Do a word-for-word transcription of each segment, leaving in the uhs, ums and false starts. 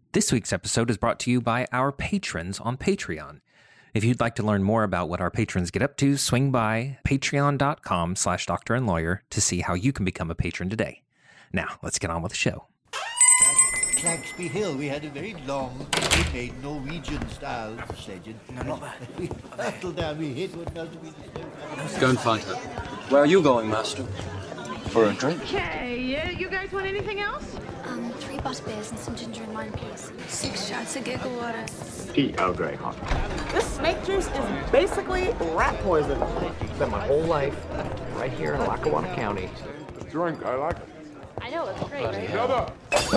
This week's episode is brought to you by our patrons on Patreon. If you'd like to learn more about what our patrons get up to, swing by patreon.com slash doctor and lawyer to see how you can become a patron today. Now, let's get on with the show. Claxby Hill, we had a very long, we-made Norwegian-style sledging. No, not that. We hurtled down, we hit what not to be disturbed. Go and find her. Where are you going, Master? For a drink. Okay, uh, you guys want anything else? Um, three butterbeers and some ginger and wine, please. Six shots of giggle water. Pete Earl Grey hot. This snake juice is basically rat poison. Spent my whole life right here in Lackawanna County. Drink, I like it. I know, it's great, right? Shut up!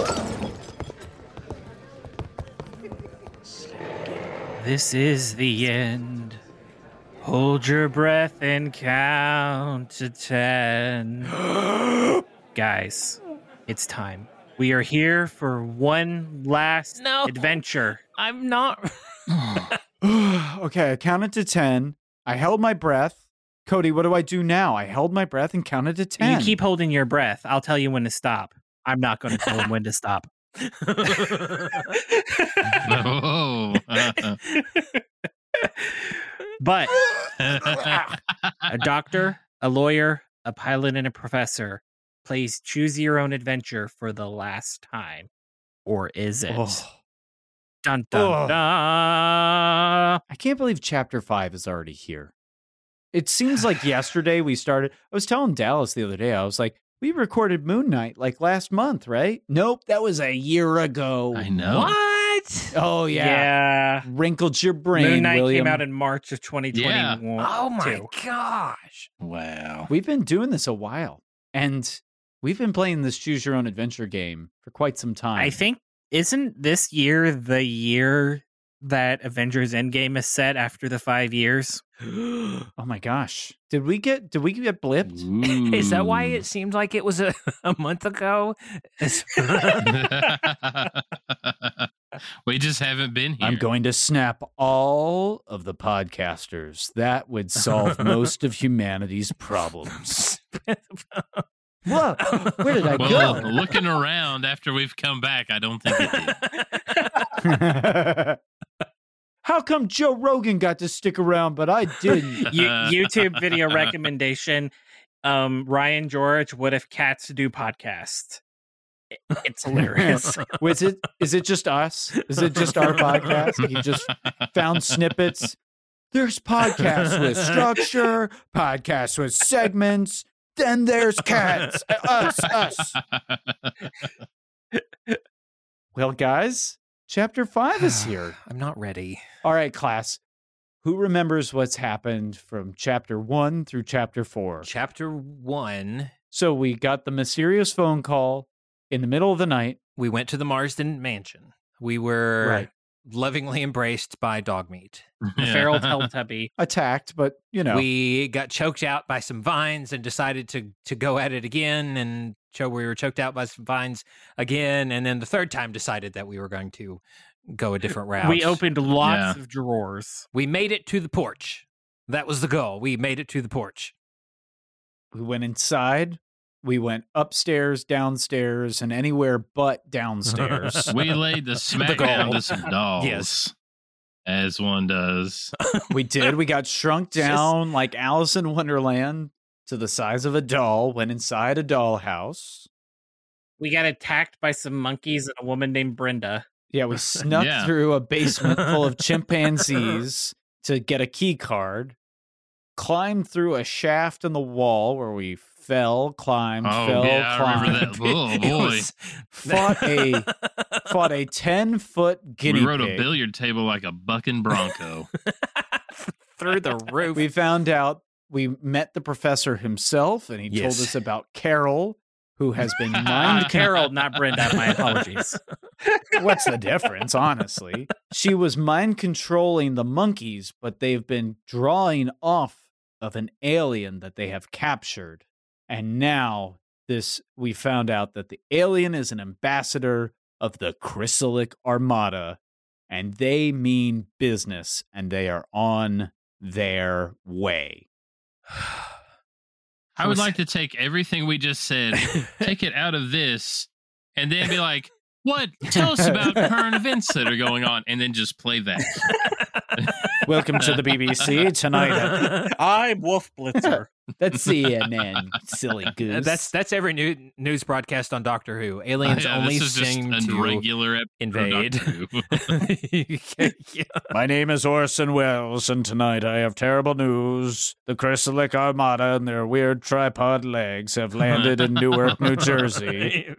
This is the end. Hold your breath and count to ten. Guys, it's time. We are here for one last No. adventure. I'm not... Okay, I counted to ten. I held my breath. Cody, what do I do now? I held my breath and counted to ten. You keep holding your breath. I'll tell you when to stop. I'm not going to tell him when to stop. No. But a doctor, a lawyer, a pilot, and a professor plays Choose Your Own Adventure for the last time. Or is it? Oh. Dun dun Oh. dun. I can't believe chapter five is already here. It seems like yesterday we started. I was telling Dallas the other day, I was like, we recorded Moon Knight like last month, right? Nope, that was a year ago. I know. What? Oh, yeah. Yeah. Wrinkled your brain, Moon Knight William. came out in March of twenty twenty-one. Oh my gosh. Wow. We've been doing this a while, and we've been playing this Choose Your Own Adventure game for quite some time. I think, isn't this year the year that Avengers Endgame is set after the five years? Oh my gosh. Did we get did we get blipped? Ooh. Is that why it seemed like it was a, a month ago? We just haven't been here. I'm going to snap all of the podcasters. That would solve most of humanity's problems. Whoa, where did I Well, go? looking around after we've come back, I don't think it did. How come Joe Rogan got to stick around, but I didn't? You, YouTube video recommendation. Um, Ryan George, what if cats do podcasts? It- It's hilarious. Was it? Is it just us? Is it just our podcast? He just found snippets. There's podcasts with structure, podcasts with segments. Then there's cats. Us, us. Well, guys, chapter five is here. I'm not ready. All right, class. Who remembers what's happened from chapter one through chapter four? Chapter one, So we got the mysterious phone call in the middle of the night. we went to the Marsden Mansion. We were Right. lovingly embraced by dog meat. The feral Teletubby. Attacked, but you know. We got choked out by some vines and decided to to go at it again. And cho- we were choked out by some vines again. And then the third time decided that we were going to go a different route. We opened lots Yeah. of drawers. We made it to the porch. That was the goal. We made it to the porch. We went inside. We went upstairs, downstairs, and anywhere but downstairs. We laid the smack goal. down to some dolls. Yes. As one does. We did. We got shrunk down like Alice in Wonderland to the size of a doll, went inside a dollhouse. We got attacked by some monkeys and a woman named Brenda. Yeah, we snuck Yeah. through a basement full of chimpanzees to get a key card, climbed through a shaft in the wall where we fell, climbed, Oh, fell, yeah, I climbed. remember that. Oh, It boy. was- Fought a fought a ten foot guinea We rode pig. a billiard table like a bucking bronco. through the roof. We found out we met the professor himself, and he told Yes. us about Carol, who has been Uh, mind Carol, not Brenda. My apologies. What's the difference, honestly? She was mind controlling the monkeys, but they've been drawing off of an alien that they have captured. And now this we found out that the alien is an ambassador of the Chrysalic Armada, and they mean business, and they are on their way. I would like to take everything we just said, take it out of this, and then be like, What? Tell us about current events that are going on, and then just play that. Welcome to the B B C tonight. I'm Wolf Blitzer. That's C N N, silly goose. That's that's every new, news broadcast on Doctor Who. Aliens Yeah, only this is seem just a to regular episode invade. of Doctor Who. My name is Orson Welles, and tonight I have terrible news. The Chrysalic Armada and their weird tripod legs have landed in Newark, New Jersey.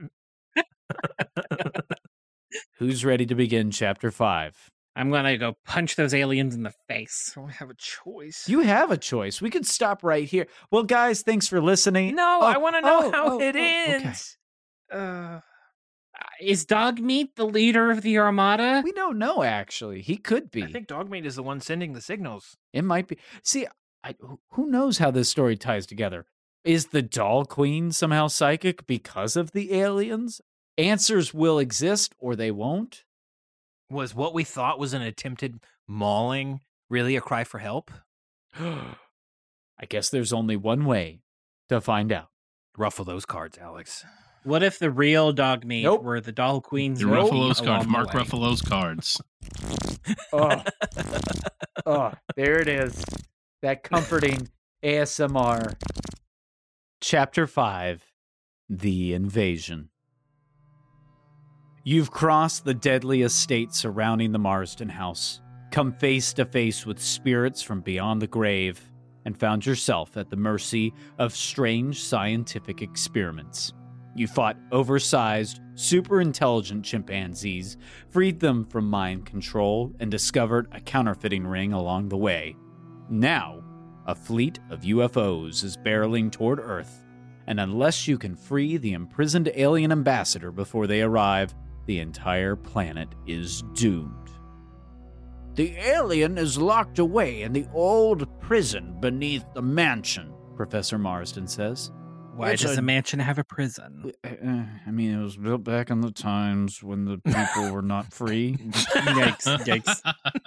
Who's ready to begin chapter five? I'm gonna go punch those aliens in the face. I don't have a choice. You have a choice. We could stop right here. Well, guys, thanks for listening. No, Oh, I want to know oh, how oh, it oh, okay. ends. Uh, Is Dogmeat the leader of the Armada? We don't know, actually. He could be. I think Dogmeat is the one sending the signals. It might be. See, I, who knows how this story ties together? Is the Doll Queen somehow psychic because of the aliens? Answers will exist or they won't. Was what we thought was an attempted mauling really a cry for help? I guess there's only one way to find out. Ruffle those cards, Alex. What if the real Dogmeat Nope. were the Doll Queen's The roadie Ruffalo's along cards. the Mark way? Ruffalo's cards. Oh, oh, there it is. That comforting A S M R. Chapter five, The Invasion. You've crossed the deadly estate surrounding the Marsden house, come face to face with spirits from beyond the grave, and found yourself at the mercy of strange scientific experiments. You fought oversized, super-intelligent chimpanzees, freed them from mind control, and discovered a counterfeiting ring along the way. Now, a fleet of U F Os is barreling toward Earth, and unless you can free the imprisoned alien ambassador before they arrive, the entire planet is doomed. The alien is locked away in the old prison beneath the mansion, Professor Marsden says. Why It's does a- the mansion have a prison? Uh, I mean, it was built back in the times when the people were not free. Yikes,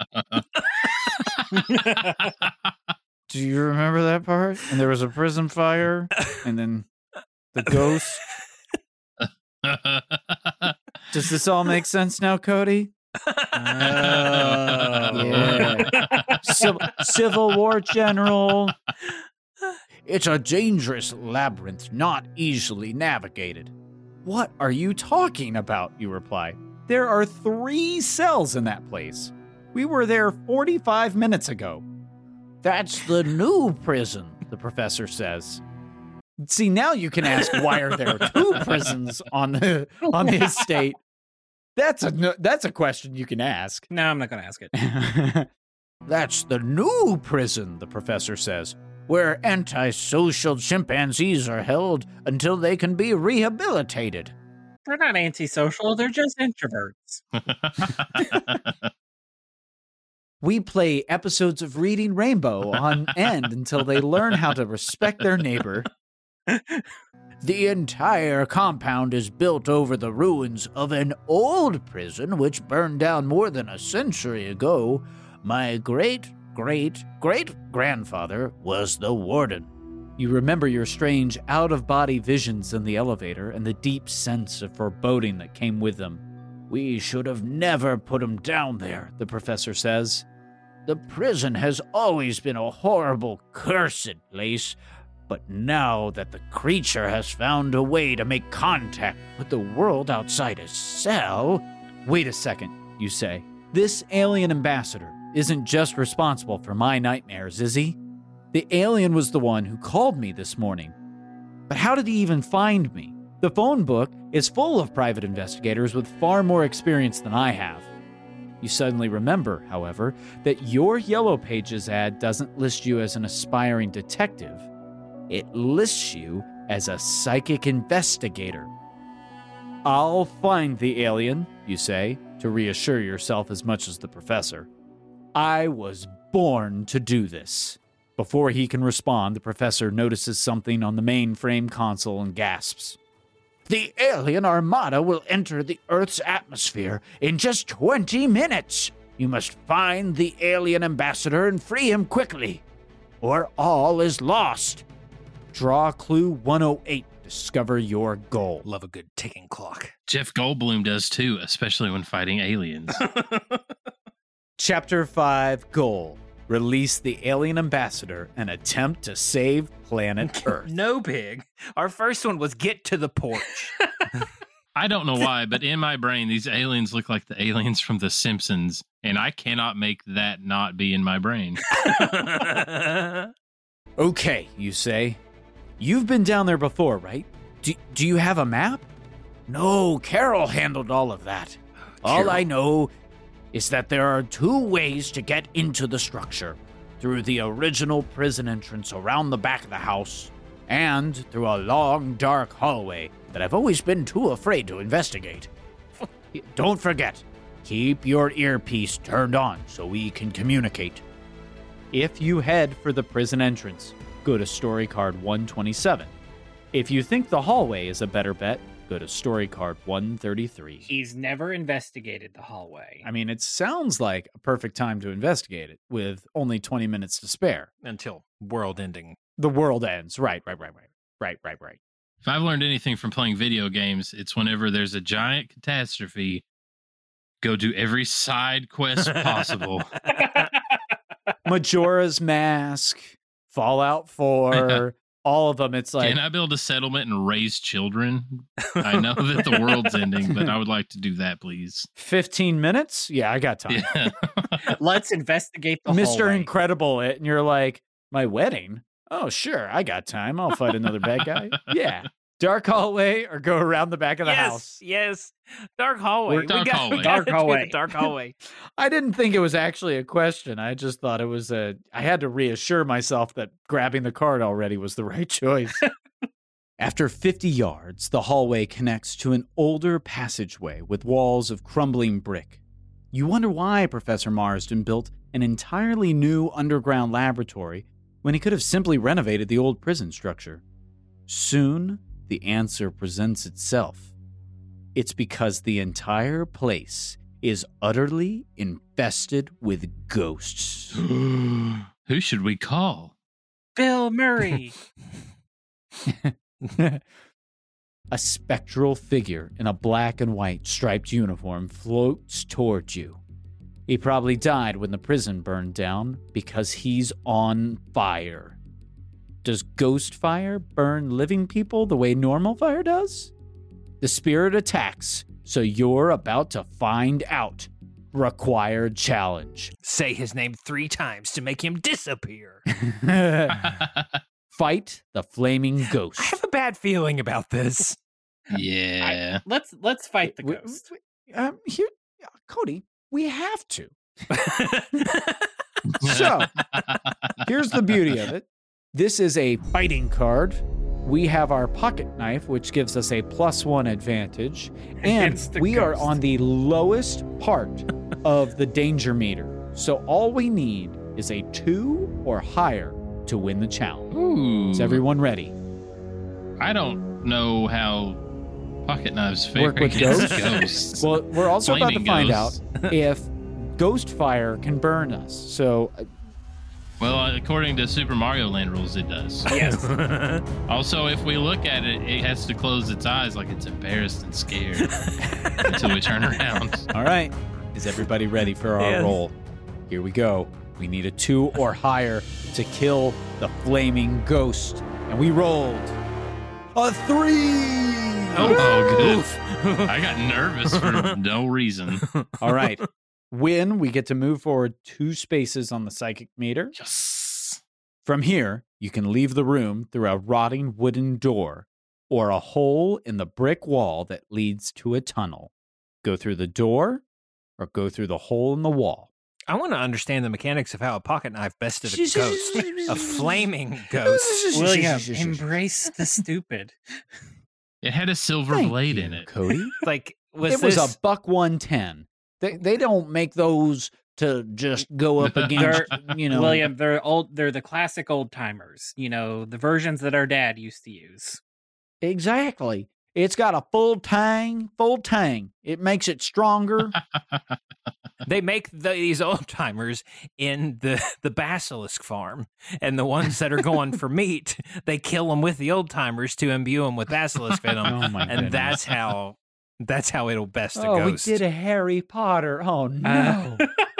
yikes. Do you remember that part? And there was a prison fire, and then the ghost. Does this all make sense now, Cody? Yeah. Civil, Civil War general. It's a dangerous labyrinth, not easily navigated. What are you talking about? You reply. There are three cells in that place. We were there forty-five minutes ago. That's the new prison, the professor says. See, now you can ask, why are there two prisons on the on the estate? That's a no- that's a question you can ask. No, I'm not going to ask it. That's the new prison, the professor says, where antisocial chimpanzees are held until they can be rehabilitated. They're not antisocial, they're just introverts. We play episodes of Reading Rainbow on end until they learn how to respect their neighbor. The entire compound is built over the ruins of an old prison which burned down more than a century ago. My great, great, great grandfather was the warden. You remember your strange out-of-body visions in the elevator and the deep sense of foreboding that came with them. We should have never put him down there, the professor says. The prison has always been a horrible, cursed place, but now that the creature has found a way to make contact with the world outside his cell... Wait a second, you say. This alien ambassador isn't just responsible for my nightmares, is he? The alien was the one who called me this morning. But how did he even find me? The phone book is full of private investigators with far more experience than I have. You suddenly remember, however, that your Yellow Pages ad doesn't list you as an aspiring detective. It lists you as a psychic investigator. I'll find the alien, you say, to reassure yourself as much as the professor. I was born to do this. Before he can respond, the professor notices something on the mainframe console and gasps. The alien armada will enter the Earth's atmosphere in just twenty minutes. You must find the alien ambassador and free him quickly, or all is lost. Draw clue one oh eight, discover your goal. Love a good ticking clock. Jeff Goldblum does too, especially when fighting aliens. Chapter five, Goal. Release the alien ambassador and attempt to save planet Earth. No, Pig. Our first one was get to the porch. I don't know why, but in my brain, these aliens look like the aliens from The Simpsons, and I cannot make that not be in my brain. Okay, you say. You've been down there before, right? Do, do you have a map? No, Carol handled all of that. All I know is that there are two ways to get into the structure. Through the original prison entrance around the back of the house, and through a long, dark hallway that I've always been too afraid to investigate. Don't forget, keep your earpiece turned on so we can communicate. If you head for the prison entrance, go to story card one twenty-seven. If you think the hallway is a better bet, go to story card one thirty-three. He's never investigated the hallway. I mean, it sounds like a perfect time to investigate it with only twenty minutes to spare. Until world ending. The world ends. Right, right, right, right. Right, right, right. If I've learned anything from playing video games, it's whenever there's a giant catastrophe, go do every side quest possible. Majora's Mask, Fallout four, all of them. It's like, can I build a settlement and raise children? I know that the world's ending, but I would like to do that, please. fifteen minutes? Yeah, I got time. Yeah. Let's investigate the Mister hallway. Incredible it, and you're like, my wedding? Oh, sure, I got time. I'll fight another bad guy. Yeah. Dark hallway or go around the back of the yes, house? Yes, dark hallway. We're dark we got, hallway. We gotta Dark do hallway. the dark hallway. I didn't think it was actually a question. I just thought it was a, I had to reassure myself that grabbing the card already was the right choice. After fifty yards, the hallway connects to an older passageway with walls of crumbling brick. You wonder why Professor Marsden built an entirely new underground laboratory when he could have simply renovated the old prison structure. Soon, the answer presents itself. It's because the entire place is utterly infested with ghosts. Who should we call? Bill Murray. A spectral figure in a black and white striped uniform floats towards you. He probably died when the prison burned down because he's on fire. Does ghost fire burn living people the way normal fire does? The spirit attacks, so you're about to find out. Required challenge. Say his name three times to make him disappear. Fight the flaming ghost. I have a bad feeling about this. Yeah. let's let's fight the We- ghost. we- um, here, Cody, we have to. So, here's the beauty of it. This is a fighting card. We have our pocket knife, which gives us a plus one advantage. And Against the we are ghost. on the lowest part of the danger meter. So all we need is a two or higher to win the challenge. Ooh. Is everyone ready? I don't know how pocket knives fare Work with against ghosts? ghosts. Well, we're also about to Flaming find ghosts. out if ghost fire can burn us. So uh, Well, according to Super Mario Land rules, it does. Yes. Also, if we look at it, it has to close its eyes like it's embarrassed and scared until we turn around. all right. Is everybody ready for our Yes. roll? Here we go. We need a two or higher to kill the flaming ghost. And we rolled a three. Oh, good. I got nervous for no reason. All right. Win, we get to move forward two spaces on the psychic meter. Yes. From here, you can leave the room through a rotting wooden door or a hole in the brick wall that leads to a tunnel. Go through the door or go through the hole in the wall. I want to understand the mechanics of how a pocket knife bested a ghost. A flaming ghost. William, embrace the stupid. It had a silver Thank blade you, in it. Cody. Like, was it was this... a buck one ten. They they don't make those to just go up against, you know. William, they're old. They're the classic old timers. You know, the versions that our dad used to use. Exactly. It's got a full tang, full tang. It makes it stronger. They make the, these old timers in the, the basilisk farm, and the ones that are going for meat, they kill them with the old timers to imbue them with basilisk venom, Oh my and goodness. that's how that's how it'll best a Oh, we ghost. did a Harry Potter. Oh no.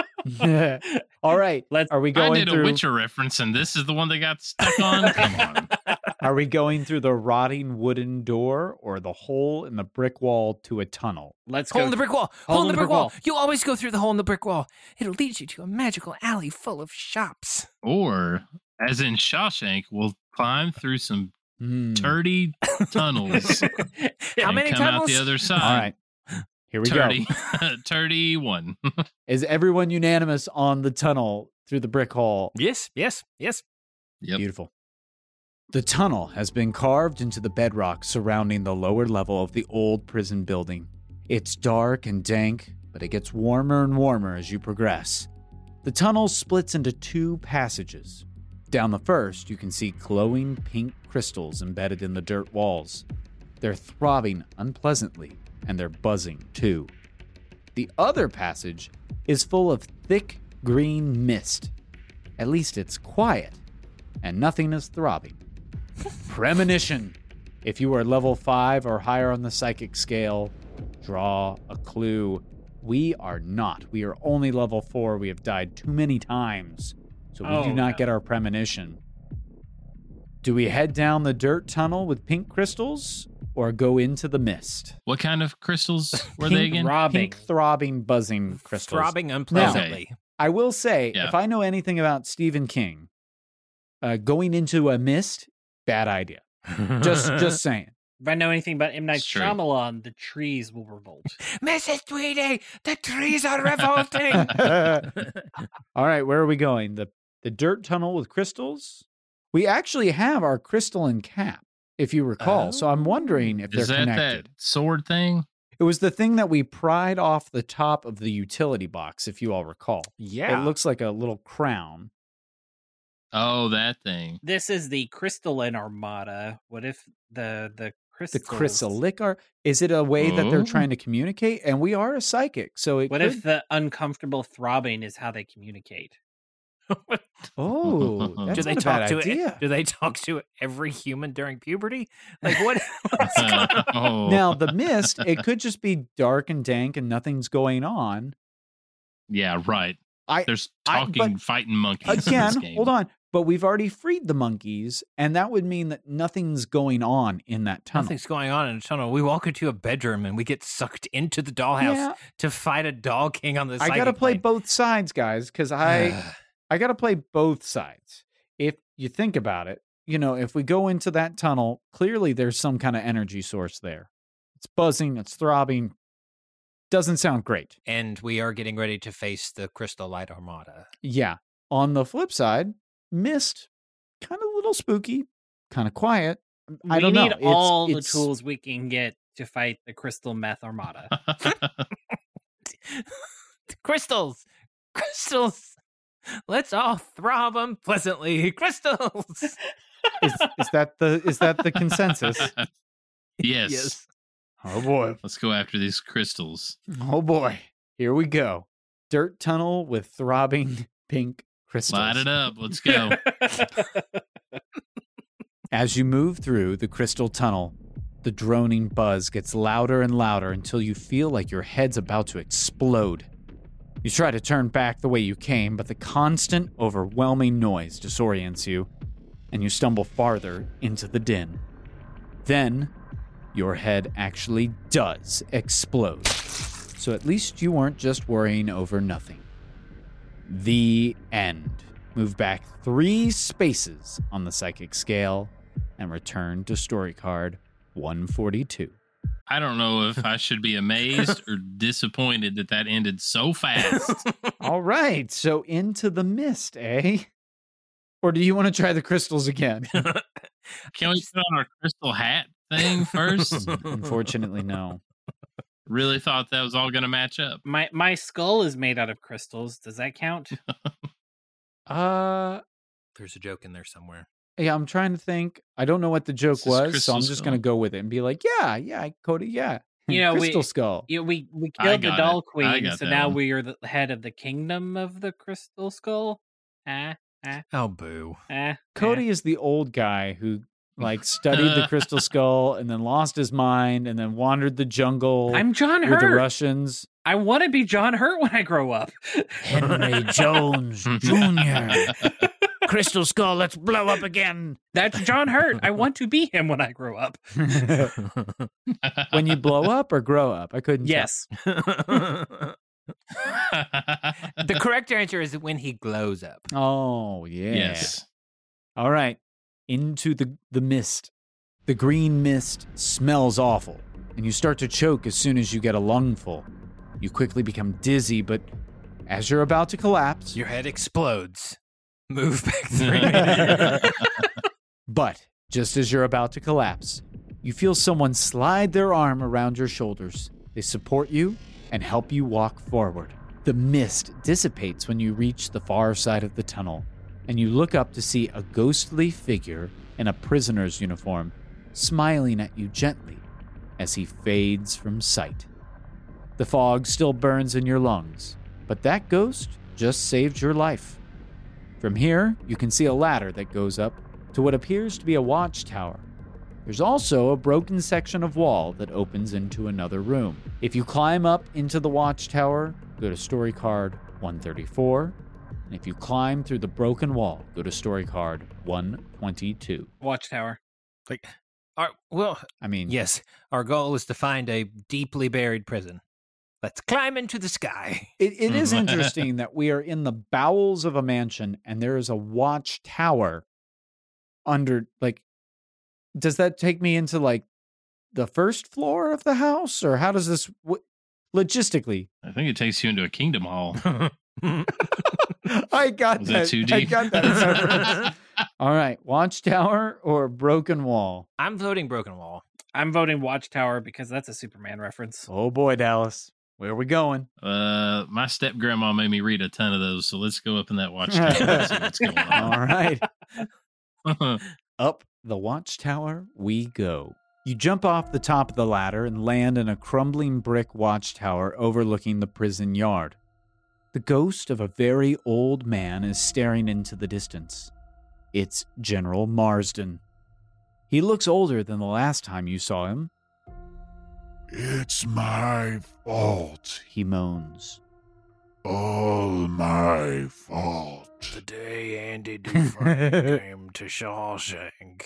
All right. Let's- Are we I going did through a Witcher reference, and this is the one that got stuck on. Come on. Are we going through the rotting wooden door or the hole in the brick wall to a tunnel? Let's Hole go. in the brick wall. Hole, in the brick wall. You always go through the hole in the brick wall. It'll lead you to a magical alley full of shops. Or, as in Shawshank, we'll climb through some Hmm. turdy tunnels How and many come out tunnels? the other side. All right. Here we Turdy. go. Turdy one. Is everyone unanimous on the tunnel through the brick hall? Yes, yes, yes. Yep. Beautiful. The tunnel has been carved into the bedrock surrounding the lower level of the old prison building. It's dark and dank, but it gets warmer and warmer as you progress. The tunnel splits into two passages. Down the first, you can see glowing pink crystals embedded in the dirt walls. They're throbbing unpleasantly, and they're buzzing too. The other passage is full of thick green mist. At least it's quiet, and nothing is throbbing. Premonition. If you are level five or higher on the psychic scale, draw a clue. We are not. We are only level four. We have died too many times, so we Oh, do not no. get our premonition. Do we head down the dirt tunnel with pink crystals or go into the mist? What kind of crystals were pink, they again? Throbbing. Pink throbbing, buzzing crystals. Throbbing unpleasantly. I will say, Yeah. if I know anything about Stephen King, uh, going into a mist, bad idea. Just, just saying. If I know anything about M. Night It's true. Shyamalan, the trees will revolt. Missus Tweedy, the trees are revolting. All right, where are we going? The the dirt tunnel with crystals? We actually have our crystalline cap, if you recall. So I'm wondering if Is they're that connected. that sword thing? It was the thing that we pried off the top of the utility box, if you all recall. Yeah. It looks like a little crown. Oh, that thing. This is the crystalline armada. What if the the The crystals? chrysalic are is it a way that they're Oh. trying to communicate? And we are a psychic, so it What could... if the uncomfortable throbbing is how they communicate? Oh, that's do they not a talk bad to idea. it? Do they talk to every human during puberty? Like what? what's going on? oh. Now, the mist, it could just be dark and dank and nothing's going on. Yeah, right. I There's I- talking, but fighting monkeys in this Again, game. hold on. But we've already freed the monkeys, and that would mean that nothing's going on in that tunnel. Nothing's going on in a tunnel. We walk into a bedroom and we get sucked into the dollhouse Yeah. to fight a doll king on the. I gotta psychic play plane. both sides, guys, because I I gotta play both sides. If you think about it, you know, if we go into that tunnel, clearly there's some kind of energy source there. It's buzzing, it's throbbing. Doesn't sound great. And we are getting ready to face the Crystal Light Armada. Yeah. On the flip side, mist, kind of a little spooky, kind of quiet. I we don't know. need It's- all it's- the tools we can get to fight the crystal meth armada. Crystals, crystals. Let's all throb unpleasantly. Crystals. Is, is that the is that the consensus? yes. Yes. Oh boy. Let's go after these crystals. Oh boy. Here we go. Dirt tunnel with throbbing pink crystals. Light it up. Let's go. As you move through the crystal tunnel, the droning buzz gets louder and louder until you feel like your head's about to explode. You try to turn back the way you came, but the constant, overwhelming noise disorients you, and you stumble farther into the din. Then, your head actually does explode. So at least you weren't just worrying over nothing. The end. Move back three spaces on the psychic scale and return to story card one forty-two. I don't know if I should be amazed or disappointed that that ended so fast. All right, so into the mist, eh? Or do you want to try the crystals again? Can we put on our crystal hat thing first? Unfortunately, no. Really thought that was all going to match up. my my skull is made out of crystals. Does that count? Uh, There's a joke in there somewhere. yeah, I'm trying to think. I don't know what the joke This is was, so crystal I'm just going to skull. go with it and be like, yeah, yeah, Cody, yeah. You know, Crystal we, Skull. You know, we we I killed the got Doll it. I Queen, got so that now one. we are the head of the kingdom of the Crystal Skull. Ah, ah, Oh, boo. ah. Cody is the old guy who like studied the Crystal Skull and then lost his mind and then wandered the jungle I'm John with the Hurt. Russians. I want to be John Hurt when I grow up. Henry Jones Junior Crystal Skull, let's blow up again. That's John Hurt. I want to be him when I grow up. When you blow up or grow up? I couldn't tell. Yes. The correct answer is when he glows up. Oh, yeah. Yes. All right. Into the, the mist. The green mist smells awful, and you start to choke as soon as you get a lungful. You quickly become dizzy, but as you're about to collapse, Your head explodes. Move back three minutes. but just as you're about to collapse, you feel someone slide their arm around your shoulders. They support you and help you walk forward. The mist dissipates when you reach the far side of the tunnel, and you look up to see a ghostly figure in a prisoner's uniform smiling at you gently as he fades from sight. The fog still burns in your lungs, but that ghost just saved your life. From here, you can see a ladder that goes up to what appears to be a watchtower. There's also a broken section of wall that opens into another room. If you climb up into the watchtower, go to story card one thirty-four. And if you climb through the broken wall, go to story card one twenty-two. Watchtower. Like, our, well, I mean, yes, our goal is to find a deeply buried prison. Let's climb into the sky. It, it is interesting that we are in the bowels of a mansion and there is a watchtower under, like, does that take me into, like, the first floor of the house? Or how does this, what, logistically? I think it takes you into a kingdom hall. I got Was that. that too I deep? got that reference. All right, watchtower or broken wall? I'm voting broken wall. I'm voting Watchtower because that's a Superman reference. Oh boy, Dallas. Where are we going? Uh, my step grandma made me read a ton of those, so let's go up in that watchtower and see what's going All on. right. Up the watchtower we go. You jump off the top of the ladder and land in a crumbling brick watchtower overlooking the prison yard. The ghost of a very old man is staring into the distance. It's General Marsden. He looks older than the last time you saw him. It's my fault. He moans. All my fault. The day Andy Dufresne came to Shawshank.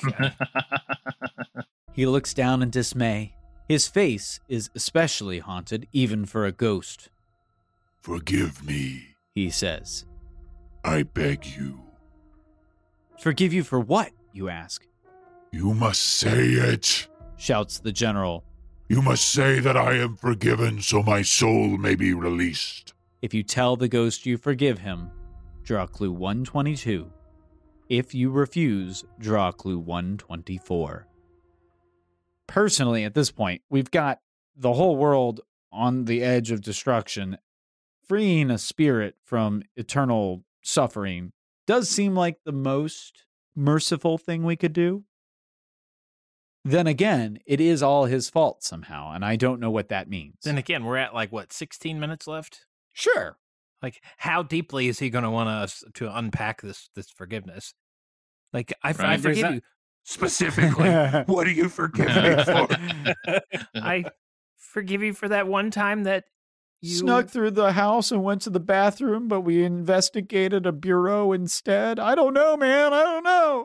He looks down in dismay. His face is especially haunted, even for a ghost. Forgive me, He says. I beg you. Forgive you for what, you ask? You must say it. Shouts the general. You must say that I am forgiven so my soul may be released. If you tell the ghost you forgive him, draw clue one twenty-two. If you refuse, draw clue one twenty-four. Personally, at this point, we've got the whole world on the edge of destruction. Freeing a spirit from eternal suffering does seem like the most merciful thing we could do. Then again, it is all his fault somehow, and I don't know what that means. Then again, we're at like, what, sixteen minutes left? Sure. Like, how deeply is he going to want us to unpack this this forgiveness? Like, I, Right. I There's forgive that- you. Specifically, what do you forgive me for? I forgive you for that one time that you... Snuck through the house and went to the bathroom, but we investigated a bureau instead. I don't know, man. I don't know.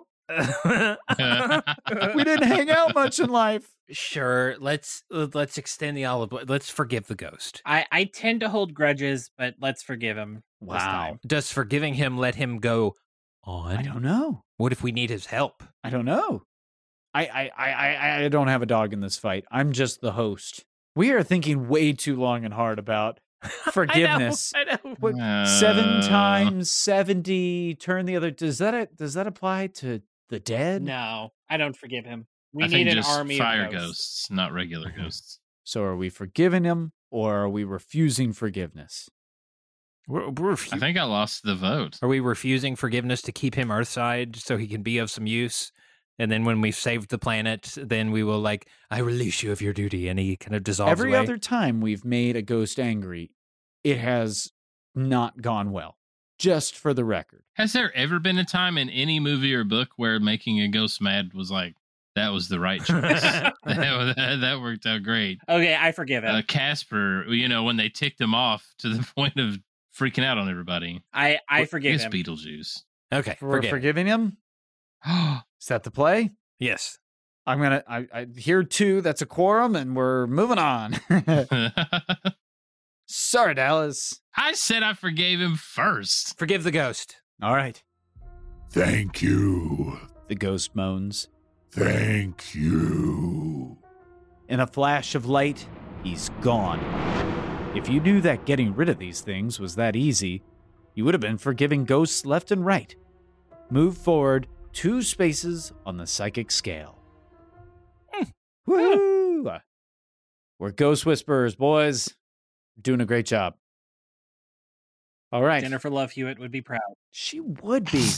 We didn't hang out much in life. Sure, let's let's extend the olive. Let's forgive the ghost. I, I tend to hold grudges, but let's forgive him. this Wow. time. Does forgiving him let him go on? I don't know. What if we need his help? I don't know. I, I, I, I, I don't have a dog in this fight. I'm just the host. We are thinking way too long and hard about forgiveness. I know. I know. What, Uh, seven times seventy. Turn the other. Does that does that apply to the dead? No, I don't forgive him. We I need think an just army fire of ghosts. ghosts, not regular ghosts. So are we forgiving him or are we refusing forgiveness? We're, we're I refu- think I lost the vote. Are we refusing forgiveness to keep him Earthside so he can be of some use? And then when we've saved the planet, then we will like, I release you of your duty. And he kind of dissolves Every away. other time we've made a ghost angry, it has not gone well. Just for the record. Has there ever been a time in any movie or book where making a ghost mad was like, that was the right choice? that, that, that worked out great. Okay, I forgive him. Uh, Casper, you know, when they ticked him off to the point of freaking out on everybody. I, I Well, forgive it's him. Beetlejuice. Okay. We're forget it. forgiving him? Is that the play? Yes. I'm going to, I, I hear two, that's a quorum, and we're moving on. Sorry, Dallas. I said I forgave him first. Forgive the ghost. All right. Thank you. The ghost moans. Thank you. In a flash of light, he's gone. If you knew that getting rid of these things was that easy, you would have been forgiving ghosts left and right. Move forward two spaces on the psychic scale. Mm. Woo! We're ghost whisperers, boys. Doing a great job. All right. Jennifer Love Hewitt would be proud. She would be.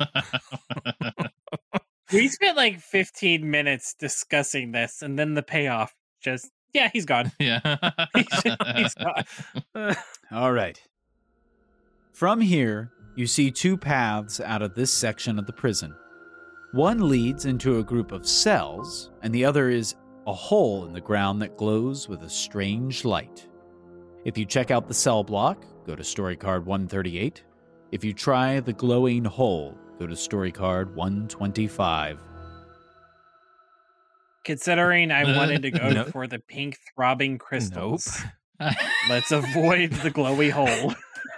We spent like fifteen minutes discussing this, and then the payoff just, yeah, he's gone. Yeah. he's, he's gone. All right. From here, you see two paths out of this section of the prison. One leads into a group of cells, and the other is a hole in the ground that glows with a strange light. If you check out the cell block, go to story card one thirty-eight. If you try the glowing hole, go to story card one twenty-five. Considering I wanted to go Nope. for the pink throbbing crystals, Nope. let's avoid the glowy hole.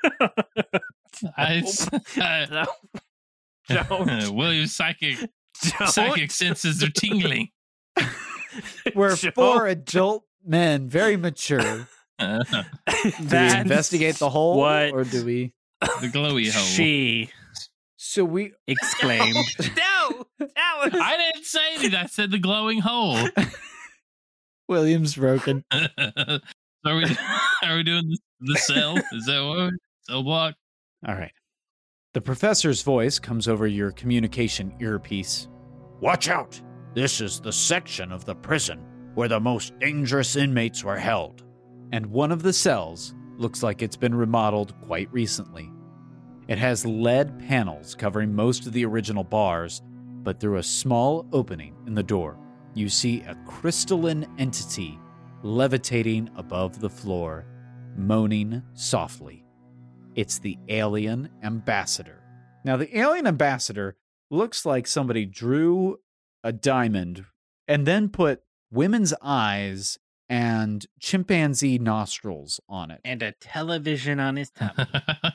I, I, Don't. William's psychic Don't. psychic senses are tingling. We're Joe. four adult men, very mature. Uh, Do we That's investigate the hole, what or do we? the glowy hole. she So we exclaimed. No, that was. I didn't say anything. I said the glowing hole. William's broken. are we are we doing the, the cell? Is that what? Cell block? All right. The professor's voice comes over your communication earpiece. Watch out! This is the section of the prison where the most dangerous inmates were held. And one of the cells looks like it's been remodeled quite recently. It has lead panels covering most of the original bars, but through a small opening in the door, you see a crystalline entity levitating above the floor, moaning softly. It's the alien ambassador. Now, the alien ambassador looks like somebody drew a diamond and then put women's eyes and chimpanzee nostrils on it. And a television on his tummy.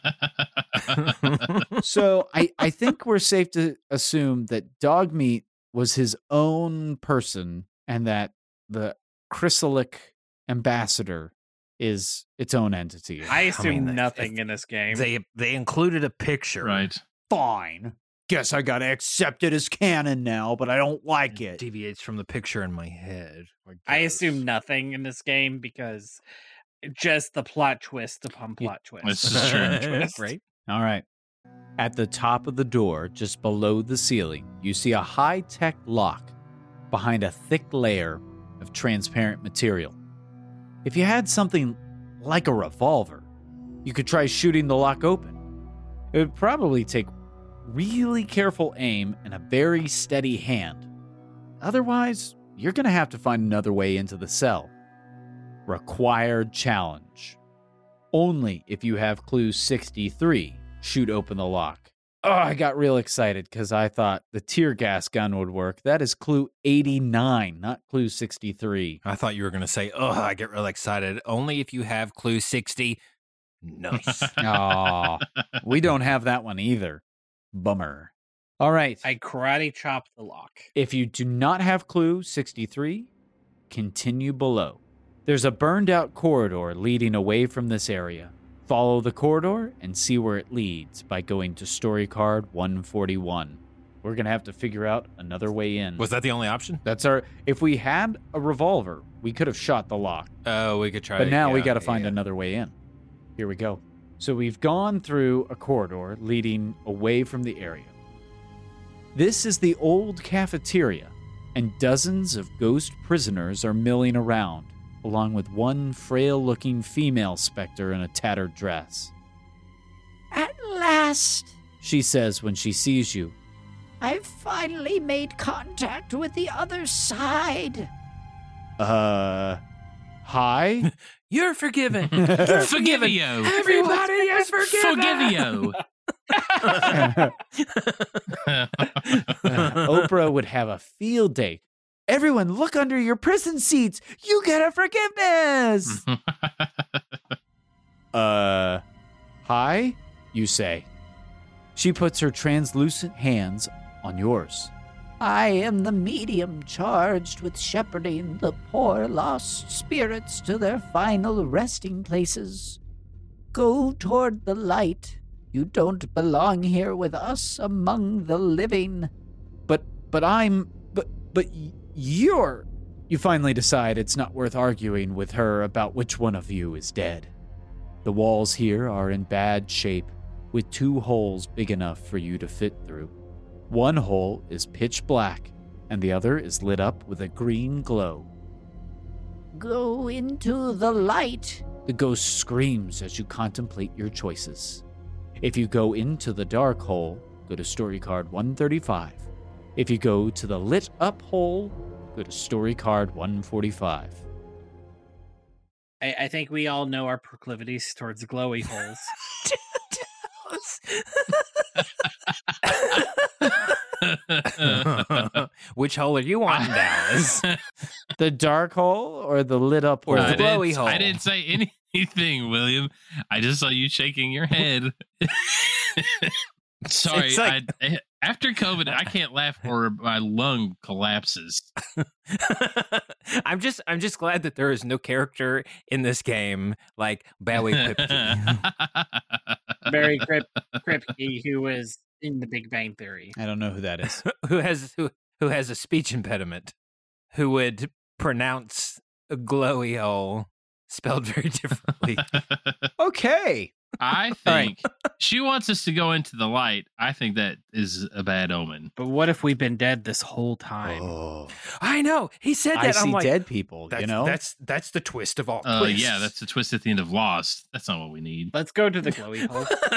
So I, I think we're safe to assume that Dogmeat was his own person and that the chrysalic ambassador is its own entity. I assume mean, they- nothing if in this game. They they included a picture. Right. Fine. Guess I gotta accept it as canon now, but I don't like it. Deviates from the picture in my head. I assume nothing in this game because just the plot twist upon plot twist. This is true. Twist. Right? All right. At the top of the door, just below the ceiling, you see a high-tech lock behind a thick layer of transparent material. If you had something like a revolver, you could try shooting the lock open. It would probably take really careful aim and a very steady hand. Otherwise, you're going to have to find another way into the cell. Required challenge. Only if you have clue sixty-three, shoot open the lock. Oh, I got real excited because I thought the tear gas gun would work. That is clue eighty-nine, not clue sixty-three. I thought you were going to say, oh, I get real excited. Only if you have clue sixty. Nice. Aw, we don't have that one either. Bummer. All right. I karate chopped the lock. If you do not have clue sixty-three, continue below. There's a burned out corridor leading away from this area. Follow the corridor and see where it leads by going to story card one forty-one. We're going to have to figure out another way in. Was that the only option? That's our if we had a revolver, we could have shot the lock. Oh, we could try. But now we yeah, got to find yeah. another way in. Here we go. So we've gone through a corridor leading away from the area. This is the old cafeteria, and dozens of ghost prisoners are milling around, along with one frail-looking female specter in a tattered dress. At last, She says when she sees you. I've finally made contact with the other side. Uh, hi? You're forgiven. You're Forgivio. Everybody is forgiven. Forgivio. Oprah would have a field day. Everyone, look under your prison seats. You get a forgiveness. uh, hi, you say. She puts her translucent hands on yours. I am the medium charged with shepherding the poor lost spirits to their final resting places. Go toward the light. You don't belong here with us among the living. But, but I'm, but, but you're... You finally decide it's not worth arguing with her about which one of you is dead. The walls here are in bad shape, with two holes big enough for you to fit through. One hole is pitch black, and the other is lit up with a green glow. Go into the light. The ghost screams as you contemplate your choices. If you go into the dark hole, go to story card one thirty-five. If you go to the lit up hole, go to story card one forty-five. I, I think we all know our proclivities towards glowy holes. Which hole are you on, Dallas? The dark hole or the lit up hole? Or I the glowy didn't, hole? I didn't say anything, William. I just saw you shaking your head. Sorry, It's like- I, after COVID, I can't laugh or my lung collapses. I'm just I'm just glad that there is no character in this game like Bowie Kripke. Barry Krip, Kripke, who was in The Big Bang Theory. I don't know who that is. who has who who has a speech impediment, who would pronounce a glowy hole spelled very differently. Okay. I think she wants us to go into the light. I think that is a bad omen. But what if we've been dead this whole time? Oh. I know. He said that. I I'm see like, dead people, that's, you know? That's that's the twist of all Uh, twists. yeah, that's the twist at the end of Lost. That's not what we need. Let's go to the glowy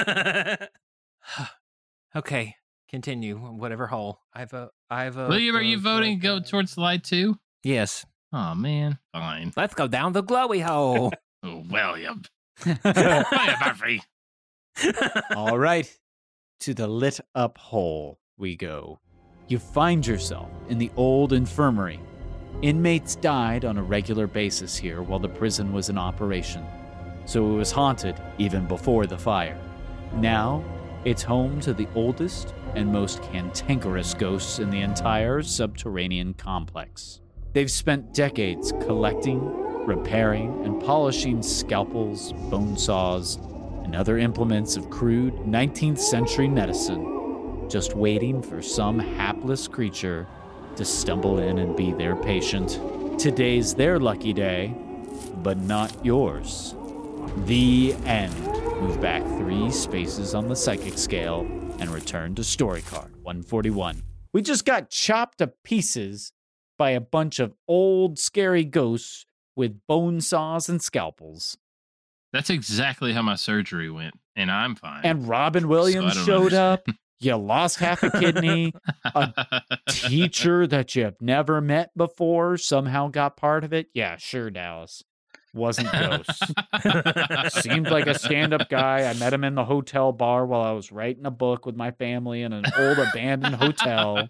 hole. Okay, continue. Whatever hole. I've a I've a William, are you voting go towards the light too? Yes. Oh man, fine. Let's go down the glowy hole. Oh, William. William Murphy. All right. To the lit up hole we go. You find yourself in the old infirmary. Inmates died on a regular basis here while the prison was in operation, so it was haunted even before the fire. Now, it's home to the oldest and most cantankerous ghosts in the entire subterranean complex. They've spent decades collecting, repairing, and polishing scalpels, bone saws, and other implements of crude nineteenth century medicine, just waiting for some hapless creature to stumble in and be their patient. Today's their lucky day, but not yours. The end. Move back three spaces on the psychic scale and return to story card one forty-one. We just got chopped to pieces by a bunch of old scary ghosts with bone saws and scalpels. That's exactly how my surgery went, and I'm fine. And Robin Williams So I don't showed understand. up. You lost half a kidney. A teacher that you've never met before somehow got part of it. Yeah, sure, Dallas. Wasn't ghosts. Seemed like a stand-up guy. I met him in the hotel bar while I was writing a book with my family in an old abandoned hotel.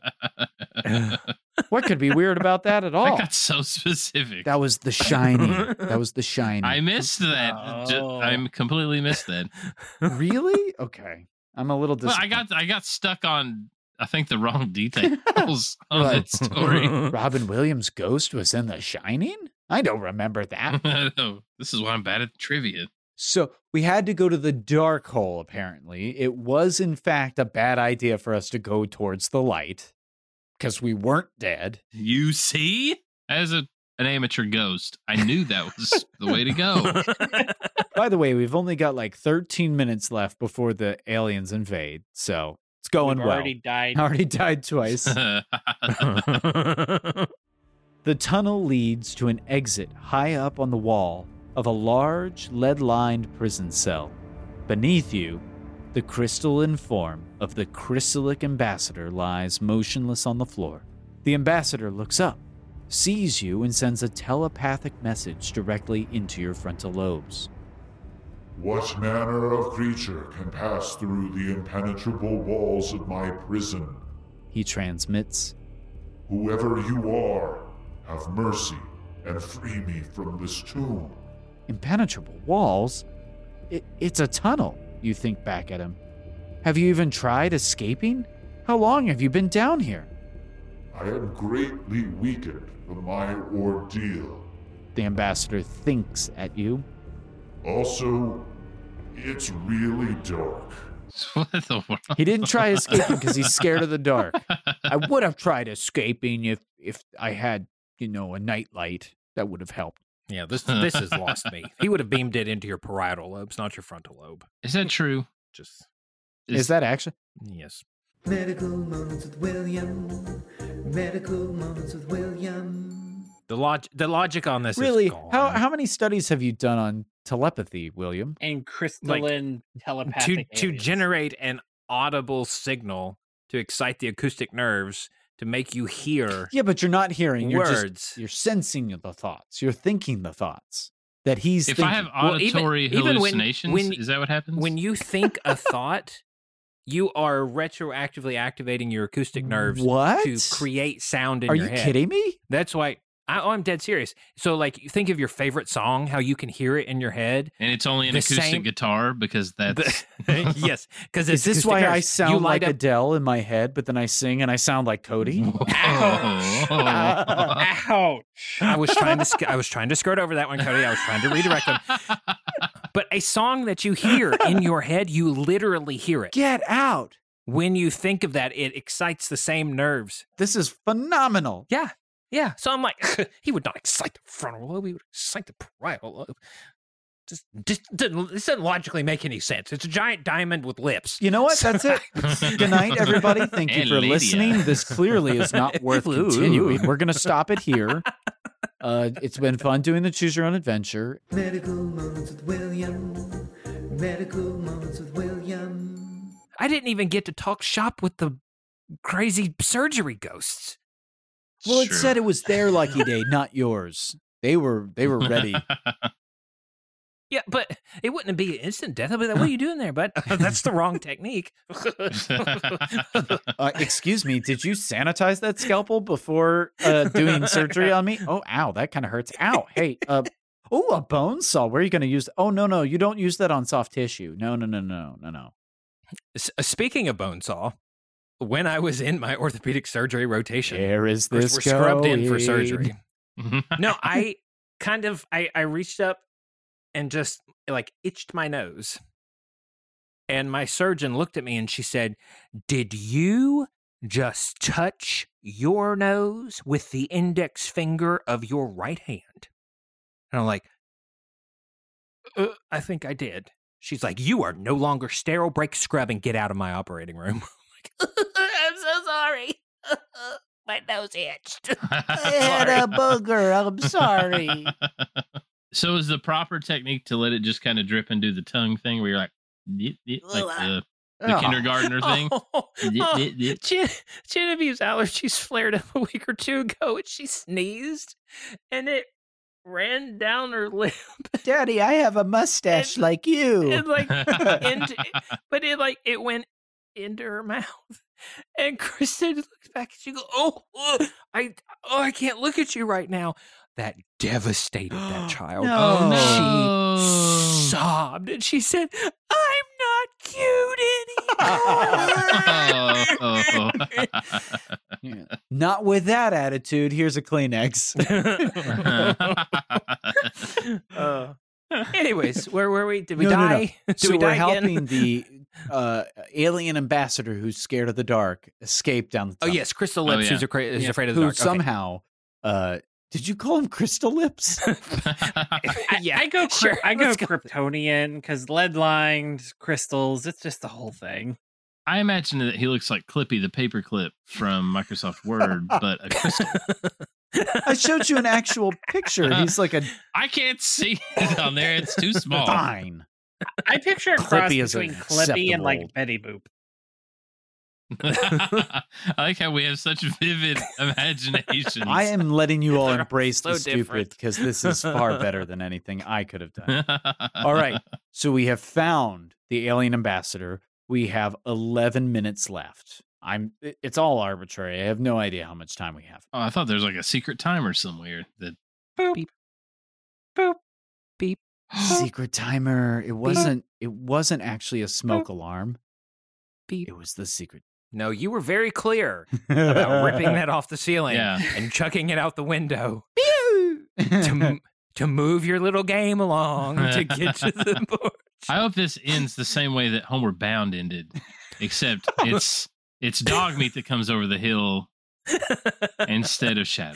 What could be weird about that at all? That got so specific. That was The Shining. That was The Shining. I missed that. Ju- Oh. I completely missed that. Really? Okay. I'm a little Well, I disappointed. got I got stuck on I think the wrong details of Right. that story. Robin Williams' ghost was in The Shining? I don't remember that. I know. This is why I'm bad at trivia. So we had to go to the dark hole, apparently. It was, in fact, a bad idea for us to go towards the light because we weren't dead. You see? As a an amateur ghost, I knew that was the way to go. By the way, we've only got like thirteen minutes left before the aliens invade. So It's going We've well. already died. Already died twice. The tunnel leads to an exit high up on the wall of a large, lead-lined prison cell. Beneath you, the crystalline form of the Chrysalic ambassador lies motionless on the floor. The ambassador looks up, sees you, and sends a telepathic message directly into your frontal lobes. What manner of creature can pass through the impenetrable walls of my prison? He transmits. Whoever you are, have mercy and free me from this tomb. Impenetrable walls? It, it's a tunnel, you think back at him. Have you even tried escaping? How long have you been down here? I am greatly weakened from my ordeal. The ambassador thinks at you. Also, it's really dark. What the world? He didn't try escaping because he's scared of the dark. I would have tried escaping if, if I had, you know, a nightlight. That would have helped. Yeah, this this has lost me. He would have beamed it into your parietal lobes, not your frontal lobe. Is that true? Just Is, is that actually? Yes. Medical Moments with William. Medical Moments with William. The log the logic on this really? is gone. How how many studies have you done on telepathy, William? And crystalline to telepathic to aliens. generate an audible signal to excite the acoustic nerves to make you hear. Yeah, but you're not hearing. You're words. Just, you're sensing the thoughts. You're thinking the thoughts that he's If thinking. I have auditory well, even, even hallucinations, when, when, is that what happens? When you think a thought, you are retroactively activating your acoustic nerves what? to create sound in Are your you head. kidding me? That's why. I, oh, I'm dead serious. So, like, you think of your favorite song, how you can hear it in your head, and it's only an the acoustic same, guitar because that's the, yes. Because is this why nerves. I sound like up, Adele in my head, but then I sing and I sound like Cody? Ouch! Ouch! I was trying to. I was trying to skirt over that one, Cody. I was trying to redirect them. But a song that you hear in your head, you literally hear it. Get out! When you think of that, it excites the same nerves. This is phenomenal. Yeah. Yeah, so I'm like, he would not excite the frontal lobe, he would excite the parietal lobe. Just, just doesn't, this doesn't logically make any sense. It's a giant diamond with lips. You know what? That's it. Good night, everybody. Thank you And for Lydia. listening. This clearly is not worth continuing. We're going to stop it here. Uh, it's been fun doing the Choose Your Own Adventure. Medical Moments with William. Medical Moments with William. I didn't even get to talk shop with the crazy surgery ghosts. Well, it Sure. said it was their lucky day, not yours. They were they were ready. Yeah, but it wouldn't be instant death. I'd be like, what are you doing there, bud? That's the wrong technique. uh, excuse me, did you sanitize that scalpel before uh, doing surgery on me? Oh, ow, that kind of hurts. Ow, hey, uh, oh, a bone saw. Where are you going to use? Oh, no, no, you don't use that on soft tissue. No, no, no, no, no, no. S- Speaking of bone saw, when I was in my orthopedic surgery rotation, Where is we're, this we're scrubbed in for going? surgery. No, I kind of I, I reached up and just like itched my nose. And my surgeon looked at me and she said, "Did you just touch your nose with the index finger of your right hand?" And I'm like, uh, I think I did. She's like, "You are no longer sterile. Break scrub and get out of my operating room." I'm so sorry. My nose itched. I had a booger. I'm sorry. So is the proper technique to let it just kind of drip and do the tongue thing where you're like, yip, yip, like the, the Oh. kindergartner thing? Oh, Yip, oh. yip, yip. Gen- Genevieve's allergies flared up a week or two ago, and she sneezed, and it ran down her lip. Daddy, I have a mustache And- like you. And like, into, but it like it went into her mouth. And Kristen looks back and she goes, "Oh, oh, I, oh, I can't look at you right now." That devastated that child. No. Oh, no. She sobbed and she said, "I'm not cute anymore." Yeah. Not with that attitude. Here's a Kleenex. uh, anyways, where were we? Did we No, no, no. die? Did So we we're die helping again? the uh, alien ambassador who's scared of the dark escape down the Oh tunnel. yes, Crystal Oh, Lips, yeah. who's, afraid, who's Yeah. afraid of the Who dark. Okay. somehow uh, did you call him Crystal Lips? I, Yeah, I go, sure. sure. I go Let's go. Kryptonian because lead lined crystals. It's just the whole thing. I imagine that he looks like Clippy the paperclip from Microsoft Word, but a crystal. I showed you an actual picture. He's like a. I can't see it on there. It's too small. Fine. I picture a cross Clippy is between Clippy and like acceptable. Betty Boop. I like how we have such vivid imaginations. I am letting you all They're embrace so the stupid different. because this is far better than anything I could have done. All right. So we have found the alien ambassador. We have eleven minutes left. I'm. it- It's all arbitrary. I have no idea how much time we have. Oh, I thought there was like a secret timer somewhere. That Boop. Boop. Beep. Secret timer. It wasn't. It wasn't actually a smoke alarm. Beep. It was the secret. No, you were very clear about ripping that off the ceiling Yeah. and chucking it out the window to, m- to move your little game along to get to the board. I hope this ends the same way that Homeward Bound ended, except it's it's dog meat that comes over the hill instead of Shadow.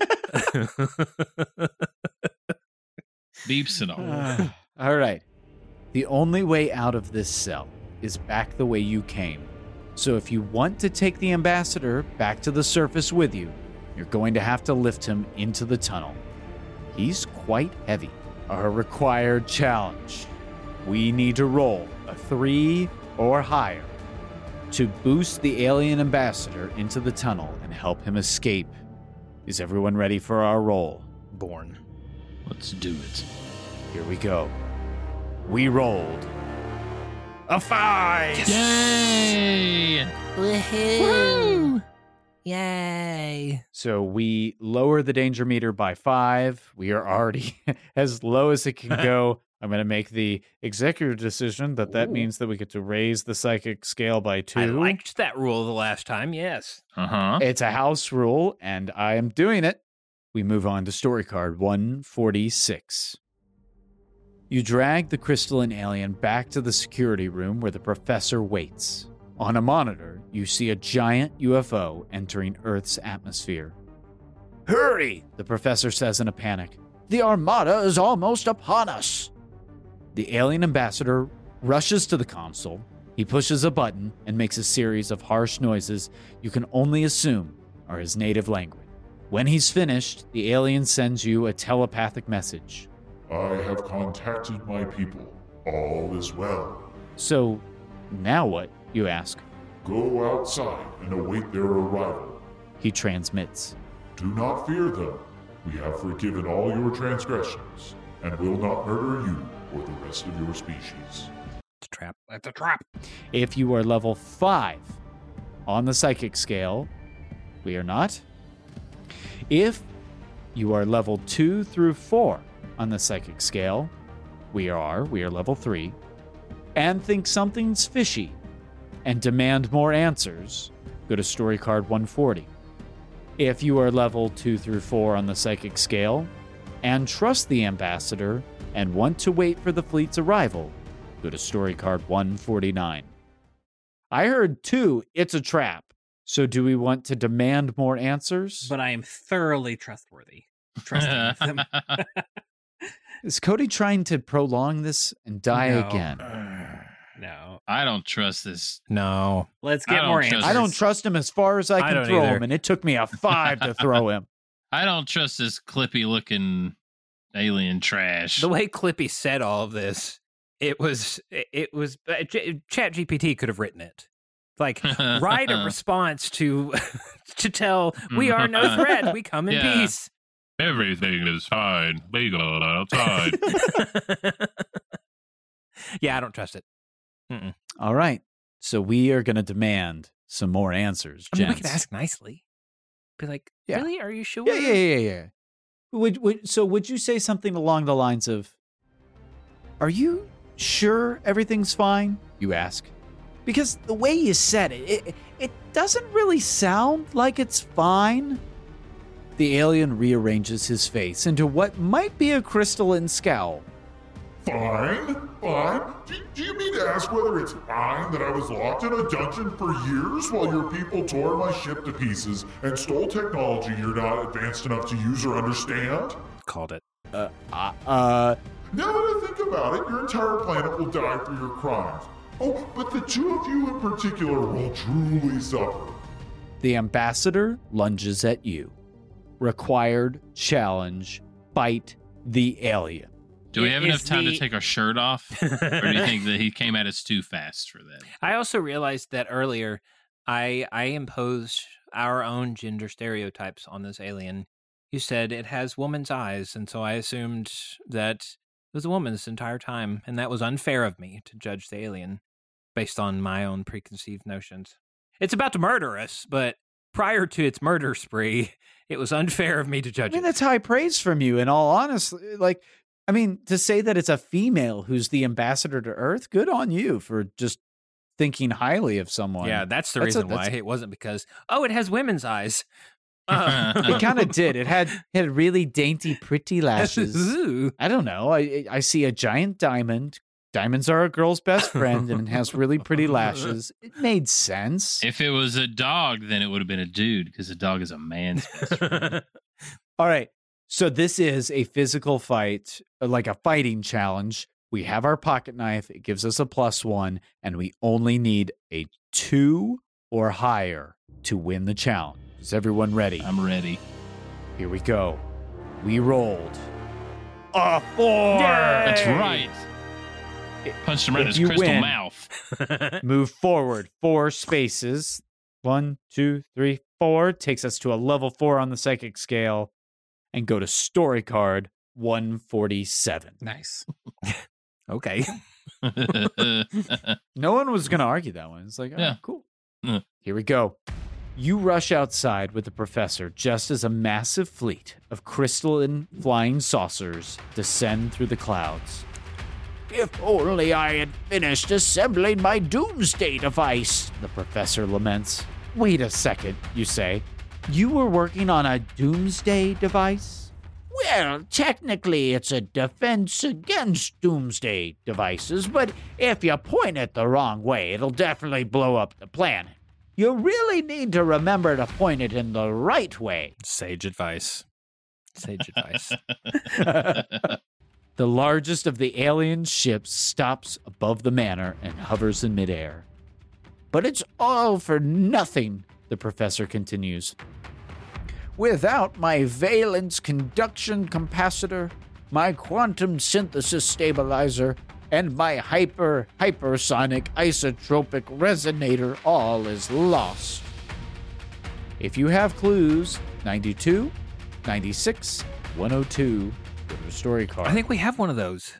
Beeps and all. All right. The only way out of this cell is back the way you came. So if you want to take the ambassador back to the surface with you, you're going to have to lift him into the tunnel. He's quite heavy. Our required challenge. We need to roll a three or higher to boost the alien ambassador into the tunnel and help him escape. Is everyone ready for our roll? Born. Let's do it. Here we go. We rolled a five. Yay! Woohoo! Yay! So we lower the danger meter by five. We are already as low as it can go. I'm going to make the executive decision that that Ooh. means that we get to raise the psychic scale by two. I liked that rule the last time, yes. Uh huh. It's a house rule, and I am doing it. We move on to story card one forty-six. You drag the crystalline alien back to the security room where the professor waits. On a monitor, you see a giant U F O entering Earth's atmosphere. Hurry, the professor says in a panic. The armada is almost upon us. The alien ambassador rushes to the console. He pushes a button and makes a series of harsh noises you can only assume are his native language. When he's finished, the alien sends you a telepathic message. I have contacted my people. All is well. So, now what, you ask? Go outside and await their arrival. He transmits. Do not fear them. We have forgiven all your transgressions and will not murder you or the rest of your species. It's a trap. It's a trap. If you are level five on the psychic scale, we are not. If you are level two through four on the psychic scale, we are. We are level three. And think something's fishy and demand more answers, go to story card one forty. If you are level two through four on the psychic scale and trust the ambassador and want to wait for the fleet's arrival, go to story card one forty-nine. I heard two, it's a trap. So do we want to demand more answers? But I am thoroughly trustworthy. Trusting them. Is Cody trying to prolong this and die No. again? No. I don't trust this. No. Let's I get don't more trust answers. I don't trust him as far as I I can don't throw either. him, and it took me a five to throw him. I don't trust this Clippy looking alien trash. The way Clippy said all of this, it was, it was, uh, Ch- Chat G P T could have written it. Like, write a response to, to tell, we are no threat, we come in Yeah. peace. Everything is fine. We go outside. Yeah, I don't trust it. Mm-mm. All right. So we are going to demand some more answers, I mean, we gents. could ask nicely. Be like, Yeah. really? Are you sure? Yeah, yeah, yeah, yeah. Would, would, so would you say something along the lines of, are you sure everything's fine? You ask. Because the way you said it, it, it doesn't really sound like it's fine. The alien rearranges his face into what might be a crystalline scowl. Fine? Fine? Do, do you mean to ask whether it's fine that I was locked in a dungeon for years while your people tore my ship to pieces and stole technology you're not advanced enough to use or understand? Called it. Uh, uh, uh, Now that I think about it, your entire planet will die for your crimes. Oh, but the two of you in particular will truly suffer. The ambassador lunges at you. Required challenge. Fight the alien. Do we have Is enough time the- to take our shirt off? Or do you think that he came at us too fast for that? I also realized that earlier I I imposed our own gender stereotypes on this alien. You said it has woman's eyes, and so I assumed that it was a woman this entire time, and that was unfair of me to judge the alien based on my own preconceived notions. It's about to murder us, but prior to its murder spree, it was unfair of me to I judge mean, it. that's high praise from you, in all honesty. Like, I mean, to say that it's a female who's the ambassador to Earth, good on you for just thinking highly of someone. Yeah, that's the That's a- reason why. that's- It wasn't because, oh, it has women's eyes. Uh, It kind of did. It had it had really dainty, pretty lashes. Ooh. I don't know. I I see a giant diamond. Diamonds are a girl's best friend, and it has really pretty lashes. It made sense. If it was a dog, then it would have been a dude because a dog is a man's best friend. All right. So this is a physical fight, uh, like a fighting challenge. We have our pocket knife. It gives us a plus one, and we only need a two or higher to win the challenge. Is everyone ready? I'm ready. Here we go. We rolled a four. That's right. Punched him right in If his you crystal win- mouth. Move forward four spaces. One, two, three, four. Takes us to a level four on the psychic scale. And go to story card one forty-seven. Nice. Okay. No one was going to argue that one. It's like, oh, Yeah. cool. Yeah. Here we go. You rush outside with the professor just as a massive fleet of crystalline flying saucers descend through the clouds. If only I had finished assembling my doomsday device. The professor laments. Wait a second, you say. You were working on a doomsday device? Well, technically, it's a defense against doomsday devices, but if you point it the wrong way, it'll definitely blow up the planet. You really need to remember to point it in the right way. Sage advice. Sage advice. The largest of the alien ships stops above the manor and hovers in midair. But it's all for nothing, the professor continues. Without my valence conduction capacitor, my quantum synthesis stabilizer, and my hyper hypersonic isotropic resonator, all is lost. If you have clues, ninety-two, ninety-six, one oh two, go to the story card. I think we have one of those.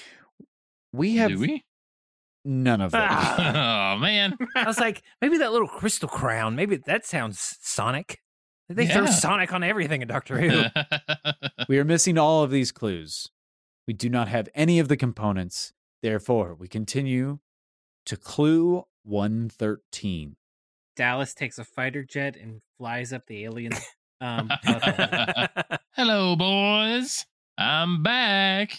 we have Do we? none of them. Oh, man. I was like, maybe that little crystal crown, maybe that sounds Sonic. They throw Yeah. Sonic on everything in Doctor Who. We are missing all of these clues. We do not have any of the components. Therefore, we continue to clue one thirteen. Dallas takes a fighter jet and flies up the alien. Um, telephone. Hello, boys. I'm back.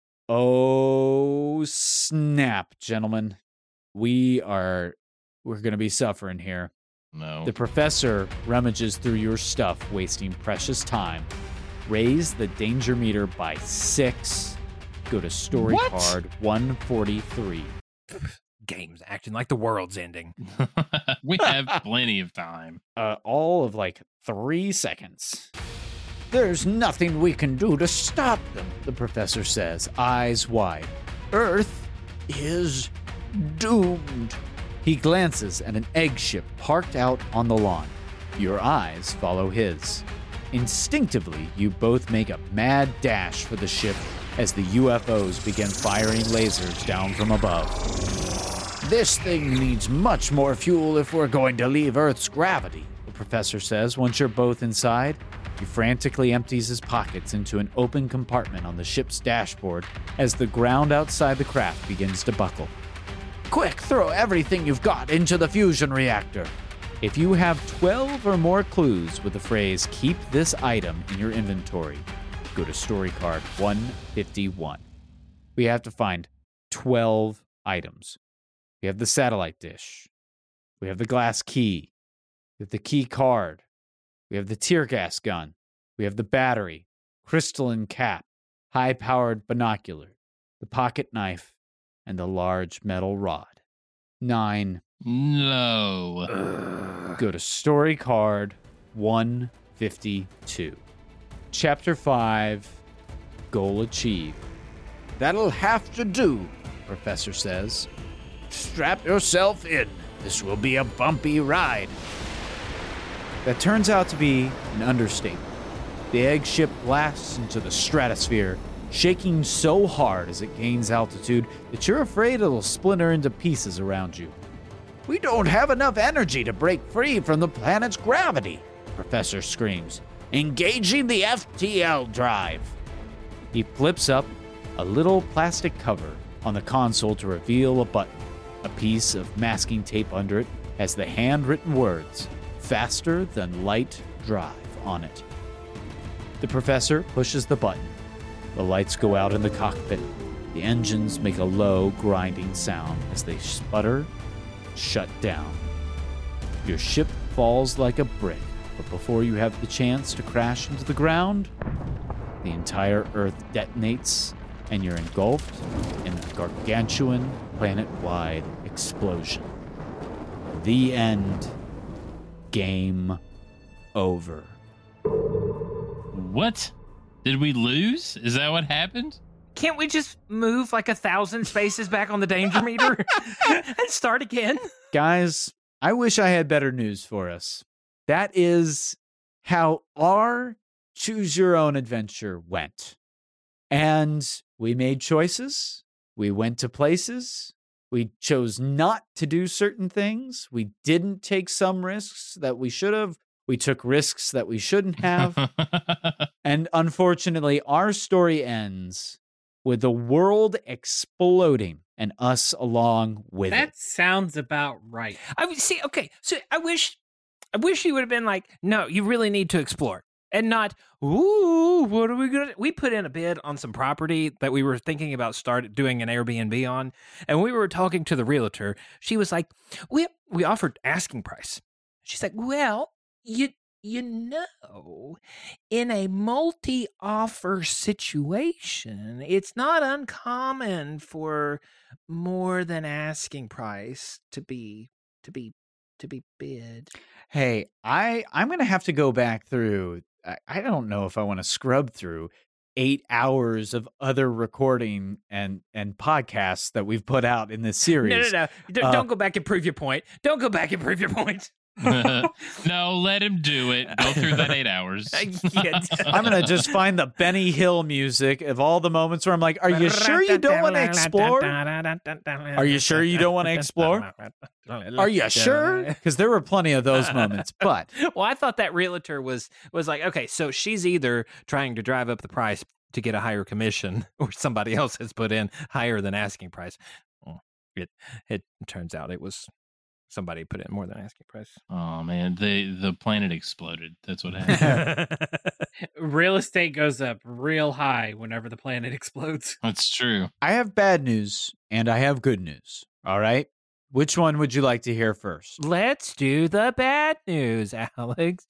Oh, snap, gentlemen. We are we're going to be suffering here. No. The professor rummages through your stuff, wasting precious time. Raise the danger meter by six. Go to story What? card one forty-three. Games acting like the world's ending. We have plenty of time. Uh, all of like three seconds. There's nothing we can do to stop them. The professor says, eyes wide. Earth is doomed. He glances at an egg ship parked out on the lawn. Your eyes follow his. Instinctively, you both make a mad dash for the ship as the U F Os begin firing lasers down from above. This thing needs much more fuel if we're going to leave Earth's gravity. The professor says once you're both inside. He frantically empties his pockets into an open compartment on the ship's dashboard as the ground outside the craft begins to buckle. Quick, throw everything you've got into the fusion reactor. If you have twelve or more clues with the phrase, keep this item in your inventory, go to story card one fifty-one. We have to find twelve items. We have the satellite dish. We have the glass key. We have the key card. We have the tear gas gun. We have the battery, crystalline cap, high-powered binocular, the pocket knife, and the large metal rod. Nine. No. Go to story card one fifty-two. Chapter five, Goal Achieved. That'll have to do, Professor says. Strap yourself in. This will be a bumpy ride. That turns out to be an understatement. The egg ship blasts into the stratosphere, shaking so hard as it gains altitude that you're afraid it'll splinter into pieces around you. We don't have enough energy to break free from the planet's gravity, Professor screams, engaging the F T L drive. He flips up a little plastic cover on the console to reveal a button. A piece of masking tape under it has the handwritten words, faster than light drive, on it. The professor pushes the button. The lights go out in the cockpit. The engines make a low, grinding sound as they sputter, shut down. Your ship falls like a brick, but before you have the chance to crash into the ground, the entire Earth detonates and you're engulfed in a gargantuan, planet-wide explosion. The end. Game over. What? Did we lose? Is that what happened? Can't we just move like a thousand spaces back on the danger meter and start again? Guys, I wish I had better news for us. That is how our Choose Your Own Adventure went. And we made choices. We went to places. We chose not to do certain things. We didn't take some risks that we should have. We took risks that we shouldn't have. And unfortunately, our story ends with the world exploding and us along with that it. That sounds about right. I would see. Okay, so I wish, I wish you would have been like, no, you really need to explore, and not, ooh, what are we gonna? We put in a bid on some property that we were thinking about start doing an Airbnb on, and we were talking to the realtor. She was like, we we offered asking price. She's like, well, you. You know, in a multi-offer situation, it's not uncommon for more than asking price to be to be to be bid. Hey, I I'm gonna have to go back through. I, I don't know if I want to scrub through eight hours of other recording and and podcasts that we've put out in this series. No, no, no! D- Uh, don't go back and prove your point. Don't go back and prove your point. No, let him do it. Go through that eight hours. I'm gonna just find the Benny Hill music of all the moments where I'm like, "Are you sure you don't want to explore? Are you sure you don't want to explore? Are you sure?" Because there were plenty of those moments. But well, I thought that realtor was was like, okay, so she's either trying to drive up the price to get a higher commission, or somebody else has put in higher than asking price. Well, it it turns out it was. Somebody put in more than asking price. Oh man, the the planet exploded. That's what happened. Real estate goes up real high whenever the planet explodes. That's true. I have bad news and I have good news. All right, which one would you like to hear first? Let's do the bad news, Alex.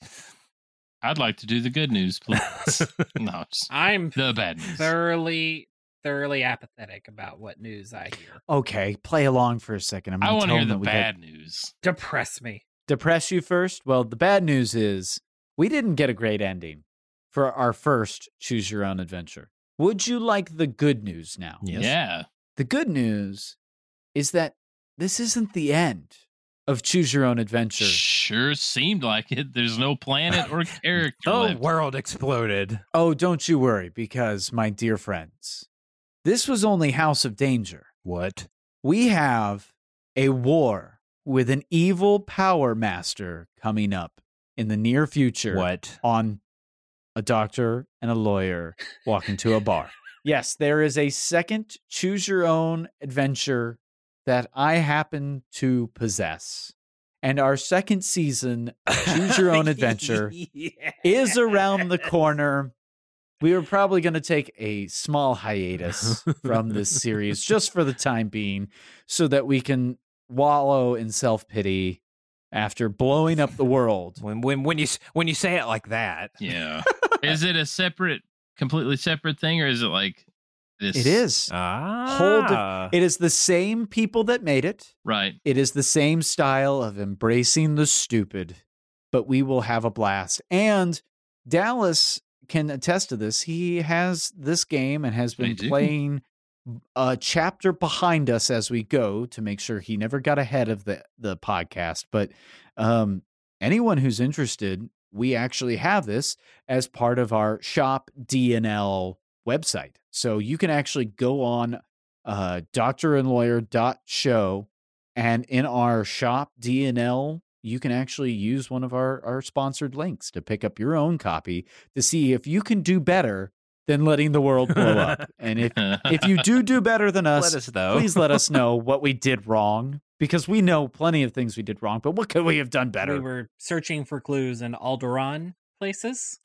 I'd like to do the good news, please. No, just I'm the bad news. Thoroughly, thoroughly apathetic about what news I hear. Okay, play along for a second. I'm I gonna want to tell hear them the that we bad got- news. Depress me. Depress you first? Well, the bad news is we didn't get a great ending for our first Choose Your Own Adventure. Would you like the good news now? Yes. Yeah. The good news is that this isn't the end of Choose Your Own Adventure. Sure seemed like it. There's no planet or character The left. world exploded. Oh, don't you worry, because, my dear friends, this was only House of Danger. What? We have a war with an evil power master coming up in the near future. What? On a doctor and a lawyer walk into a bar. Yes, there is a second Choose Your Own Adventure that I happen to possess. And our second season, Choose Your Own Adventure, Yeah. is around the corner. We are probably going to take a small hiatus from this series just for the time being so that we can wallow in self-pity after blowing up the world. When when when you when you say it like that, Yeah. Is it a separate, completely separate thing, or is it like This. It is. Ah. Whole di- it is the same people that made it. Right. It is the same style of embracing the stupid, but we will have a blast. And Dallas can attest to this. He has this game and has been playing a chapter behind us as we go to make sure he never got ahead of the, the podcast. But um, anyone who's interested, we actually have this as part of our Shop D N L website. So you can actually go on uh, doctor and lawyer dot show, and in our Shop D N L, you can actually use one of our, our sponsored links to pick up your own copy to see if you can do better than letting the world blow up. And if if you do do better than us, Let us know. please let us know what we did wrong, because we know plenty of things we did wrong, but what could we have done better? We were searching for clues in Alderaan places.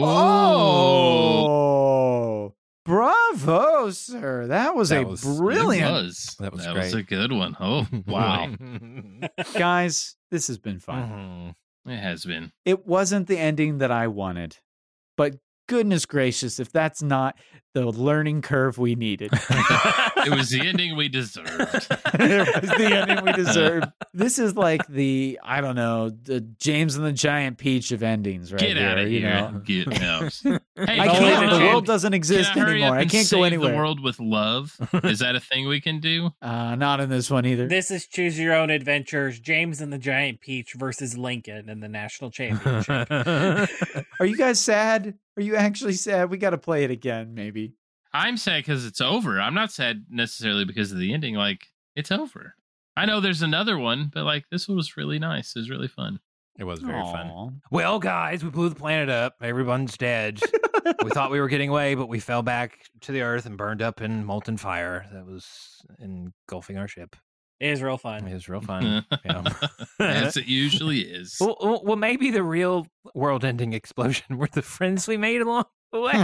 Oh, bravo, sir. That was That a was- brilliant. It was. That was that great. was a good one. Oh, Wow. boy. Guys, this has been fun. Mhm. It has been. It wasn't the ending that I wanted, but goodness gracious, if that's not the learning curve we needed. It was the ending we deserved. It was the ending we deserved. This is like the, I don't know, the James and the Giant Peach of endings right Get here. out of you here. know? Get out. Hey, I can can't. I- The world doesn't exist can I hurry anymore. up I and can't go save anywhere. The world with love. Is that a thing we can do? Uh, not in this one either. This is Choose Your Own Adventures, James and the Giant Peach versus Lincoln in the national championship. Are you guys sad? Are you actually sad? We got to play it again, maybe. I'm sad because it's over. I'm not sad necessarily because of the ending. Like, it's over. I know there's another one, but like this one was really nice. It was really fun. It was very Aw. fun. Well, guys, we blew the planet up. Everyone's dead. We thought we were getting away, but we fell back to the earth and burned up in molten fire that was engulfing our ship. It is real fun. It was real fun. Yeah. As it usually is. Well, well, well, maybe the real world-ending explosion were the friends we made along the way.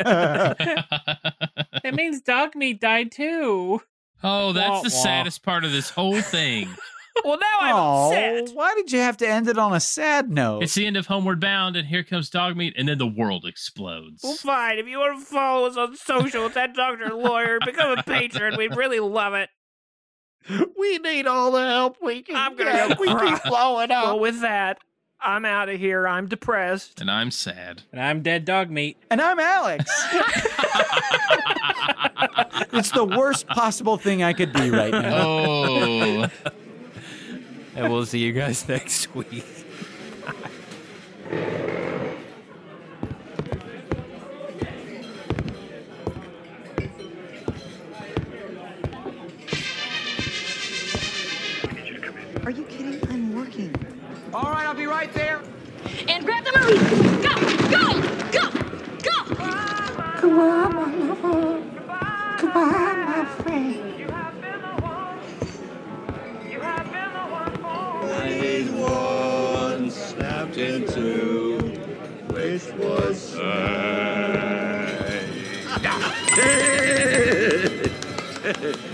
That means Dogmeat died too. Oh, that's Wah, the wah. saddest part of this whole thing. Well, now I'm Oh, upset. why did you have to end it on a sad note? It's the end of Homeward Bound, and here comes Dogmeat, and then the world explodes. Well, fine. If you want to follow us on social, it's at Doctor Lawyer. Become a patron. We'd really love it. We need all the help we can I'm gonna get. go We cry. keep blowing up. Well, with that, I'm out of here. I'm depressed. And I'm sad. And I'm dead Dogmeat. And I'm Alex. It's the worst possible thing I could be right now. Oh. And we'll see you guys next week. Are you kidding? I'm working. All right, I'll be right there. And grab the Marie. Go, go, go, go. Come on, my lover. Come on, my friend. ninety-one snapped in two, which was sad.